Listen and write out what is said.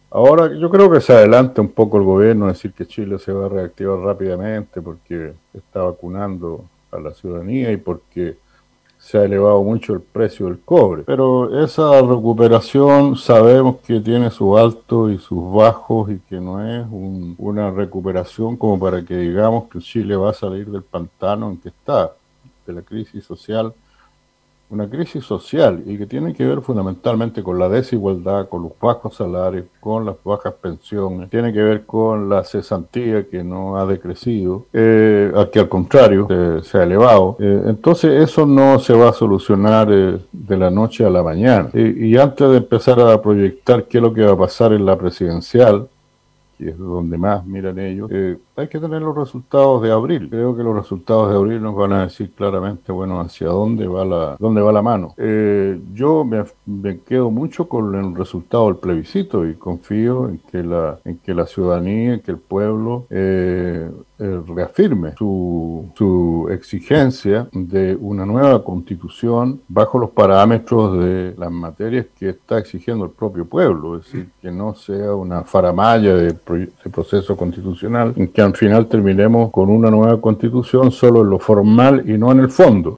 Ahora yo creo que se adelanta un poco el gobierno a decir que Chile se va a reactivar rápidamente porque está vacunando a la ciudadanía y porque se ha elevado mucho el precio del cobre. Pero esa recuperación sabemos que tiene sus altos y sus bajos y que no es una recuperación como para que digamos que Chile va a salir del pantano en que está, de la crisis social, una crisis social y que tiene que ver fundamentalmente con la desigualdad, con los bajos salarios, con las bajas pensiones, tiene que ver con la cesantía que no ha decrecido, que al contrario se ha elevado. Entonces eso no se va a solucionar de la noche a la mañana. Y antes de empezar a proyectar qué es lo que va a pasar en la presidencial, que es donde más miran ellos, hay que tener los resultados de abril. Creo que los resultados de abril nos van a decir claramente, bueno, hacia dónde va la mano. Yo me quedo mucho con el resultado del plebiscito y confío en que la ciudadanía, en que el pueblo reafirme su exigencia de una nueva constitución bajo los parámetros de las materias que está exigiendo el propio pueblo, es decir, que no sea una faramalla de proceso constitucional, en que al final terminemos con una nueva constitución solo en lo formal y no en el fondo.